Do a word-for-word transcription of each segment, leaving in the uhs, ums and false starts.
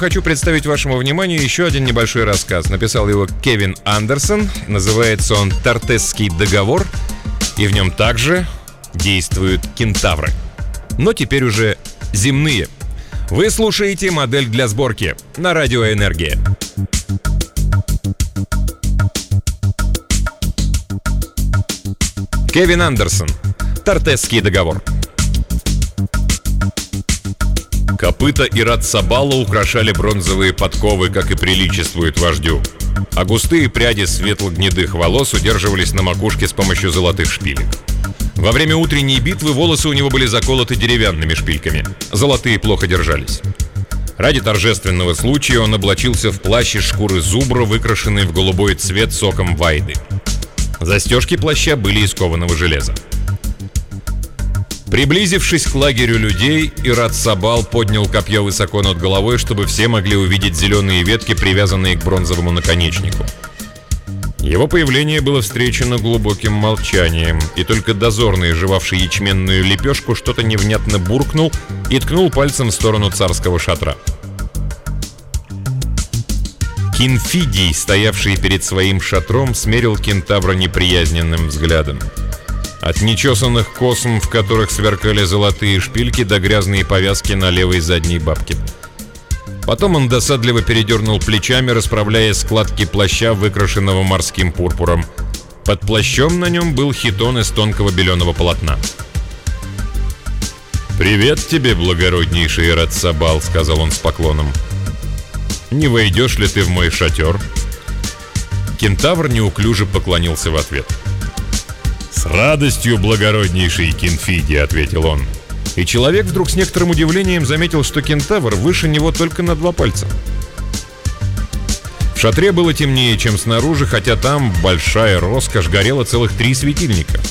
Хочу представить вашему вниманию еще один небольшой рассказ. Написал его Кевин Андерсон. Называется он «Тартесский договор». И в нем также действуют кентавры. Но теперь уже земные. Вы слушаете «Модель для сборки» на радио «Энергия». Кевин Андерсон. «Тартесский договор». Копыта Ират-Сабала украшали бронзовые подковы, как и приличествует вождю, а густые пряди светло-гнедых волос удерживались на макушке с помощью золотых шпилек. Во время утренней битвы волосы у него были заколоты деревянными шпильками. Золотые плохо держались. Ради торжественного случая он облачился в плащ из шкуры зубра, выкрашенный в голубой цвет соком вайды. Застежки плаща были из кованого железа. Приблизившись к лагерю людей, Ират-Сабал поднял копье высоко над головой, чтобы все могли увидеть зеленые ветки, привязанные к бронзовому наконечнику. Его появление было встречено глубоким молчанием, и только дозорный, жевавший ячменную лепешку, что-то невнятно буркнул и ткнул пальцем в сторону царского шатра. Кинфидий, стоявший перед своим шатром, смерил кентавра неприязненным взглядом. От нечесанных косм, в которых сверкали золотые шпильки, до грязные повязки на левой задней бабке. Потом он досадливо передернул плечами, расправляя складки плаща, выкрашенного морским пурпуром. Под плащом на нем был хитон из тонкого беленого полотна. «Привет тебе, благороднейший Ират-Сабал», — сказал он с поклоном. «Не войдешь ли ты в мой шатер?» Кентавр неуклюже поклонился в ответ. «С радостью, благороднейший Кинфидий», — ответил он. И человек вдруг с некоторым удивлением заметил, что кентавр выше него только на два пальца. В шатре было темнее, чем снаружи, хотя там большая роскошь, горело целых три светильника.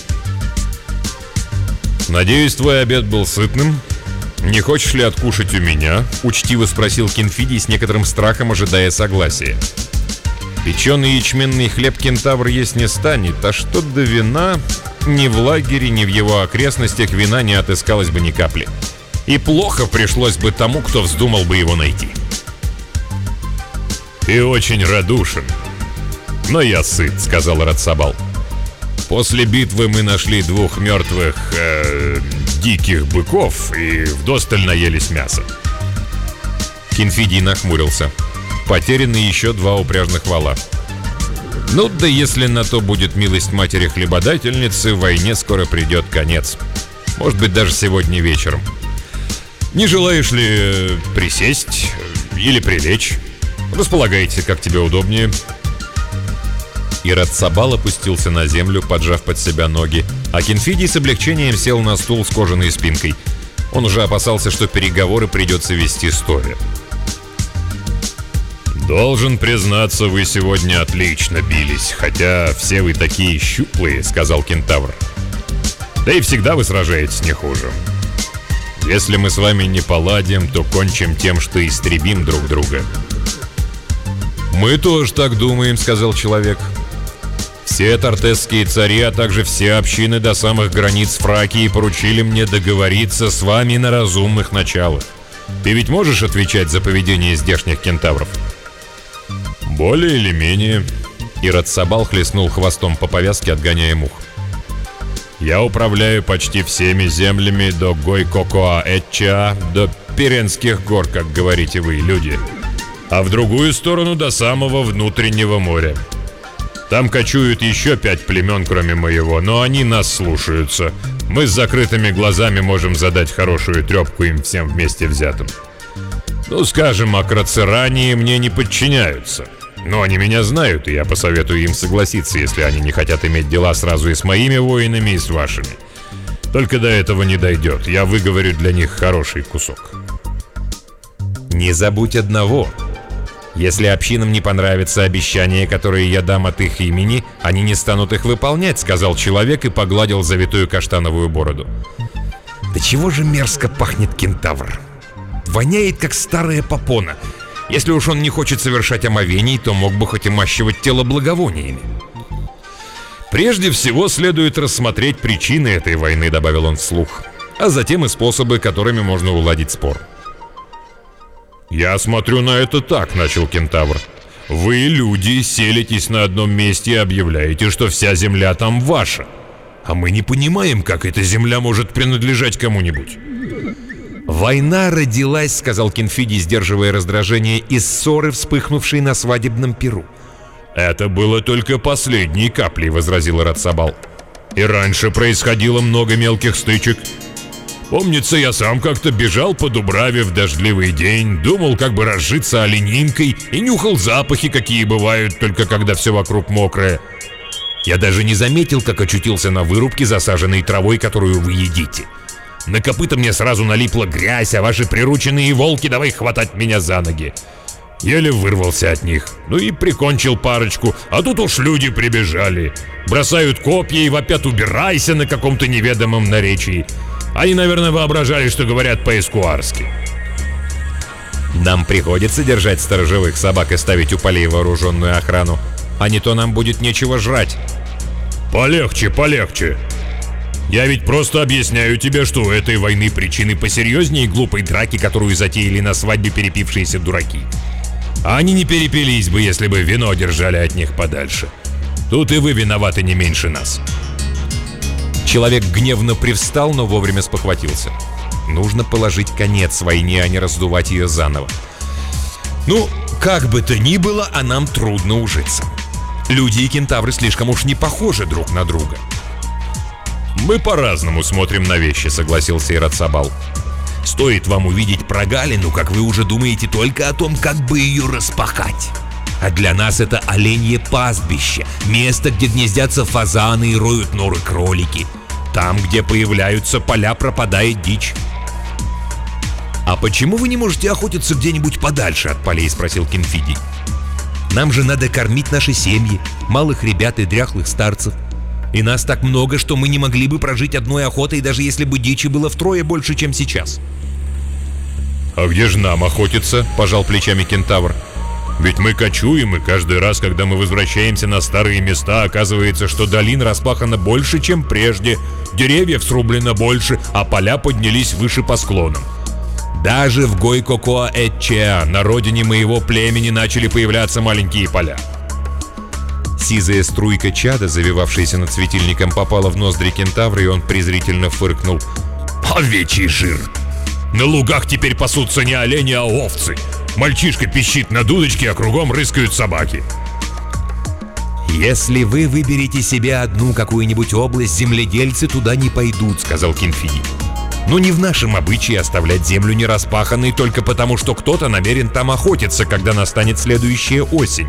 «Надеюсь, твой обед был сытным? Не хочешь ли откушать у меня?» — учтиво спросил Кинфидий с некоторым страхом, ожидая согласия. Печеный ячменный хлеб кентавр есть не станет, а что до вина, ни в лагере, ни в его окрестностях вина не отыскалось бы ни капли. И плохо пришлось бы тому, кто вздумал бы его найти. «Ты очень радушен, но я сыт», — сказал Ират-Сабал. «После битвы мы нашли двух мертвых э, диких быков и вдосталь наелись мяса». Кинфидий нахмурился. Потеряны еще два упряжных вала. «Ну да если на то будет милость матери-хлебодательницы, войне скоро придет конец. Может быть, даже сегодня вечером. Не желаешь ли присесть или прилечь? Располагайся, как тебе удобнее». Ират-Сабал опустился на землю, поджав под себя ноги, а Кинфидий с облегчением сел на стул с кожаной спинкой. Он уже опасался, что переговоры придется вести стоя. «Должен признаться, вы сегодня отлично бились, хотя все вы такие щуплые», — сказал кентавр. «Да и всегда вы сражаетесь не хуже. Если мы с вами не поладим, то кончим тем, что истребим друг друга». «Мы тоже так думаем», — сказал человек. «Все тартесские цари, а также все общины до самых границ Фракии поручили мне договориться с вами на разумных началах. Ты ведь можешь отвечать за поведение здешних кентавров?» «Более или менее». Ират-Сабал хлестнул хвостом по повязке, отгоняя мух. «Я управляю почти всеми землями до Гой-Кокоа-Этча, до Пиренских гор, как говорите вы, люди, а в другую сторону до самого внутреннего моря. Там кочуют еще пять племен, кроме моего, но они нас слушаются. Мы с закрытыми глазами можем задать хорошую трепку им всем вместе взятым. Ну, скажем, акрацерании мне не подчиняются. Но они меня знают, и я посоветую им согласиться, если они не хотят иметь дела сразу и с моими воинами, и с вашими. Только до этого не дойдет. Я выговорю для них хороший кусок». «Не забудь одного. Если общинам не понравятся обещания, которые я дам от их имени, они не станут их выполнять», — сказал человек и погладил завитую каштановую бороду. «Да чего же мерзко пахнет кентавр? Воняет, как старая попона. Если уж он не хочет совершать омовений, то мог бы хоть и мащивать тело благовониями». «Прежде всего следует рассмотреть причины этой войны», — добавил он вслух, «а затем и способы, которыми можно уладить спор». «Я смотрю на это так», — начал кентавр. «Вы, люди, селитесь на одном месте и объявляете, что вся земля там ваша. А мы не понимаем, как эта земля может принадлежать кому-нибудь». «Война родилась», — сказал Кенфиди, сдерживая раздражение, из ссоры, вспыхнувшей на свадебном пиру. «Это было только последней каплей», — возразил Рацабал. «И раньше происходило много мелких стычек. Помнится, я сам как-то бежал по Дубраве в дождливый день, думал, как бы разжиться оленинкой, и нюхал запахи, какие бывают, только когда все вокруг мокрое. Я даже не заметил, как очутился на вырубке, засаженной травой, которую вы едите. На копыта мне сразу налипла грязь, а ваши прирученные волки давай хватать меня за ноги. Еле вырвался от них, ну и прикончил парочку, а тут уж люди прибежали. Бросают копья и вопят «убирайся» на каком-то неведомом наречии. Они, наверное, воображали, что говорят по-эскуарски. «Нам приходится держать сторожевых собак и ставить у полей вооруженную охрану, а не то нам будет нечего жрать». «Полегче, полегче. Я ведь просто объясняю тебе, что у этой войны причины посерьезнее глупой драки, которую затеяли на свадьбе перепившиеся дураки. А они не перепились бы, если бы вино держали от них подальше. Тут и вы виноваты не меньше нас». Человек гневно привстал, но вовремя спохватился. Нужно положить конец войне, а не раздувать ее заново. Ну, как бы то ни было, а нам трудно ужиться. Люди и кентавры слишком уж не похожи друг на друга. «Мы по-разному смотрим на вещи», — согласился Ирацабал. «Стоит вам увидеть прогалину, как вы уже думаете только о том, как бы ее распахать. А для нас это оленье пастбище, место, где гнездятся фазаны и роют норы кролики. Там, где появляются поля, пропадает дичь». «А почему вы не можете охотиться где-нибудь подальше от полей?» — спросил Кенфиди. «Нам же надо кормить наши семьи, малых ребят и дряхлых старцев. И нас так много, что мы не могли бы прожить одной охотой, даже если бы дичи было втрое больше, чем сейчас». «А где же нам охотиться?» — пожал плечами кентавр. «Ведь мы кочуем, и каждый раз, когда мы возвращаемся на старые места, оказывается, что долин распахано больше, чем прежде, деревьев срублено больше, а поля поднялись выше по склонам. Даже в Гойкокоа-Этчеа, на родине моего племени, начали появляться маленькие поля». Сизая струйка чада, завивавшаяся над светильником, попала в ноздри кентавра, и он презрительно фыркнул. «Овечий жир! На лугах теперь пасутся не олени, а овцы. Мальчишка пищит на дудочке, а кругом рыскают собаки». «Если вы выберете себе одну какую-нибудь область, земледельцы туда не пойдут», — сказал Кенфиди. «Но не в нашем обычае оставлять землю нераспаханной только потому, что кто-то намерен там охотиться, когда настанет следующая осень».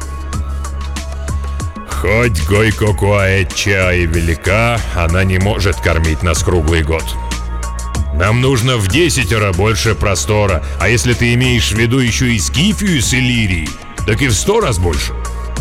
«Хоть Гойкокоа-Этчеа и велика, она не может кормить нас круглый год. Нам нужно в десятеро больше простора, а если ты имеешь в виду еще и Скифию с Иллирией, так и в сто раз больше».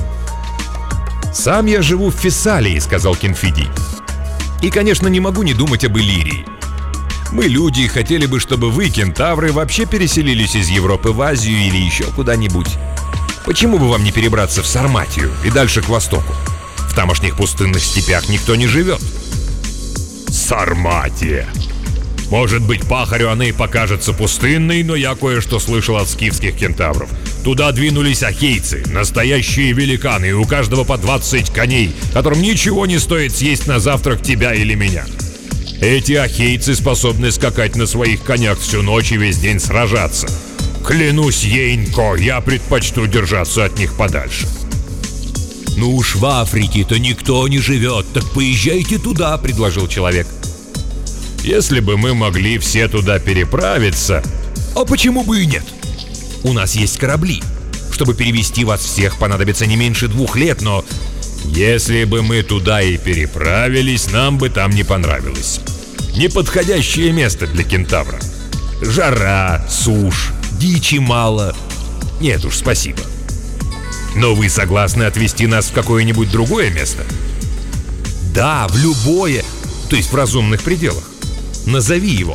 «Сам я живу в Фессалии», — сказал Кенфиди. «И, конечно, не могу не думать об Иллирии. Мы, люди, хотели бы, чтобы вы, кентавры, вообще переселились из Европы в Азию или еще куда-нибудь. Почему бы вам не перебраться в Сарматию и дальше к востоку? В тамошних пустынных степях никто не живет». «Сарматия! Может быть, пахарю она и покажется пустынной, но я кое-что слышал от скифских кентавров. Туда двинулись ахейцы, настоящие великаны, и у каждого по двадцать коней, которым ничего не стоит съесть на завтрак тебя или меня. Эти ахейцы способны скакать на своих конях всю ночь и весь день сражаться. Клянусь, Ейнко, я предпочту держаться от них подальше». «Ну уж в Африке-то никто не живет, так поезжайте туда», — предложил человек. «Если бы мы могли все туда переправиться...» «А почему бы и нет? У нас есть корабли. Чтобы перевезти вас всех, понадобится не меньше двух лет, но...» «Если бы мы туда и переправились, нам бы там не понравилось. Неподходящее место для кентавра. Жара, сушь, дичи мало. Нет уж, спасибо. Но вы согласны отвезти нас в какое-нибудь другое место?» «Да, в любое, то есть в разумных пределах. Назови его».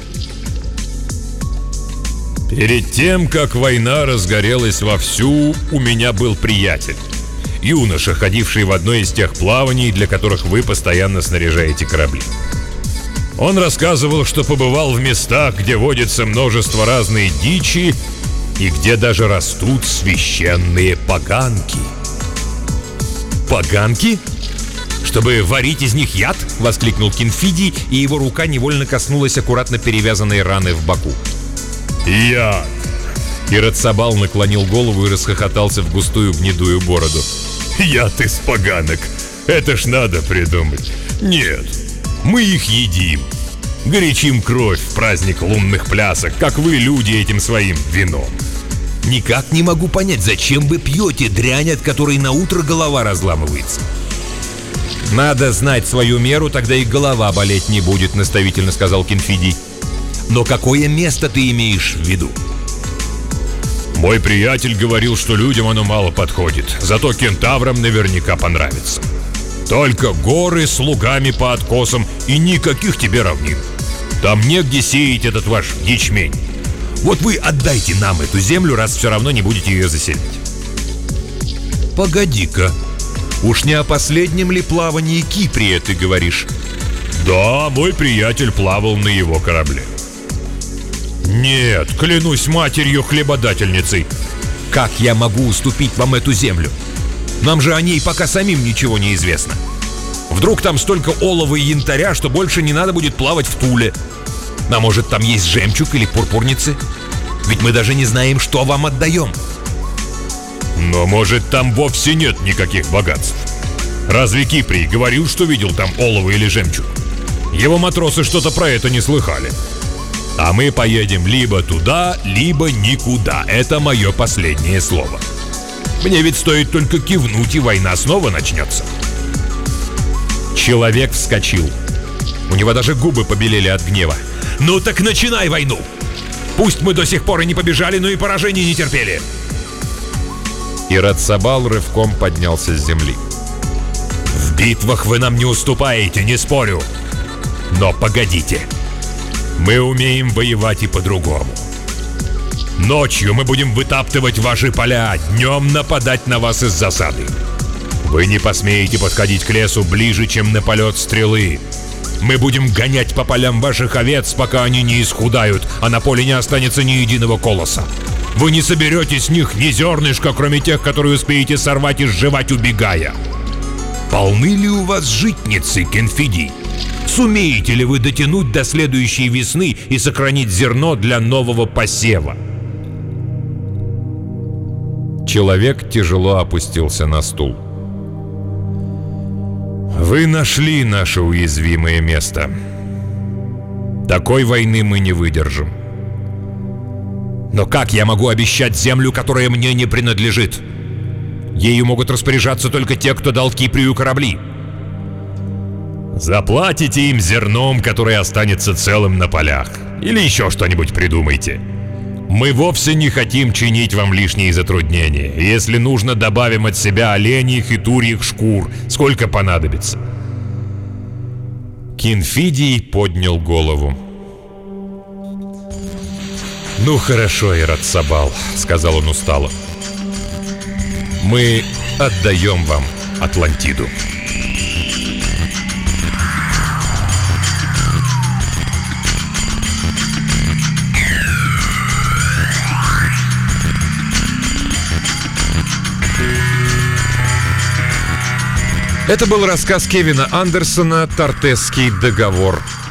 «Перед тем, как война разгорелась вовсю, у меня был приятель. Юноша, ходивший в одно из тех плаваний, для которых вы постоянно снаряжаете корабли. Он рассказывал, что побывал в местах, где водится множество разной дичи, и где даже растут священные поганки. Поганки? Чтобы варить из них яд? Воскликнул Кинфидий, и его рука невольно коснулась аккуратно перевязанной раны в боку. Яд! Ирод-Сабал наклонил голову и расхохотался в густую гнедую бороду. Яд из поганок! Это ж надо придумать. Нет, мы их едим. Горячим кровь в праздник лунных плясок, как вы, люди, этим своим вином. Никак не могу понять, зачем вы пьете дрянь, от которой на утро голова разламывается. Надо знать свою меру, тогда и голова болеть не будет, наставительно сказал Кинфидий. Но какое место ты имеешь в виду? Мой приятель говорил, что людям оно мало подходит, зато кентаврам наверняка понравится. Только горы с лугами по откосам и никаких тебе равнин. Там негде сеять этот ваш ячмень. Вот вы отдайте нам эту землю, раз все равно не будете ее заселять. Погоди-ка, уж не о последнем ли плавании Киприя ты говоришь? Да, мой приятель плавал на его корабле. Нет, клянусь матерью хлебодательницей. Как я могу уступить вам эту землю? Нам же о ней пока самим ничего не известно. Вдруг там столько олова и янтаря, что больше не надо будет плавать в Туле. А может, там есть жемчуг или пурпурницы? Ведь мы даже не знаем, что вам отдаем. Но может, там вовсе нет никаких богатств. Разве Киприй говорил, что видел там олово или жемчуг? Его матросы что-то про это не слыхали. А мы поедем либо туда, либо никуда. Это мое последнее слово. Мне ведь стоит только кивнуть, и война снова начнется. Человек вскочил. У него даже губы побелели от гнева. Ну так начинай войну! Пусть мы до сих пор и не побежали, но и поражений не терпели. Ирод-Сабал рывком поднялся с земли. В битвах вы нам не уступаете, не спорю. Но погодите. Мы умеем воевать и по-другому. Ночью мы будем вытаптывать ваши поля, днем нападать на вас из засады. Вы не посмеете подходить к лесу ближе, чем на полет стрелы. Мы будем гонять по полям ваших овец, пока они не исхудают, а на поле не останется ни единого колоса. Вы не соберете с них ни зернышка, кроме тех, которые успеете сорвать и сживать, убегая. Полны ли у вас житницы, Кинфидий? Сумеете ли вы дотянуть до следующей весны и сохранить зерно для нового посева? Человек тяжело опустился на стул. Вы нашли наше уязвимое место. Такой войны мы не выдержим. Но как я могу обещать землю, которая мне не принадлежит? Ею могут распоряжаться только те, кто дал Киприю корабли. Заплатите им зерном, которое останется целым на полях. Или еще что-нибудь придумайте. Мы вовсе не хотим чинить вам лишние затруднения. Если нужно, добавим от себя оленьих и турьих шкур, сколько понадобится. Кинфидий поднял голову. «Ну хорошо, Ирод-Сабал», — сказал он устало. «Мы отдаем вам Атлантиду». Это был рассказ Кевина Андерсона «Тартесский договор».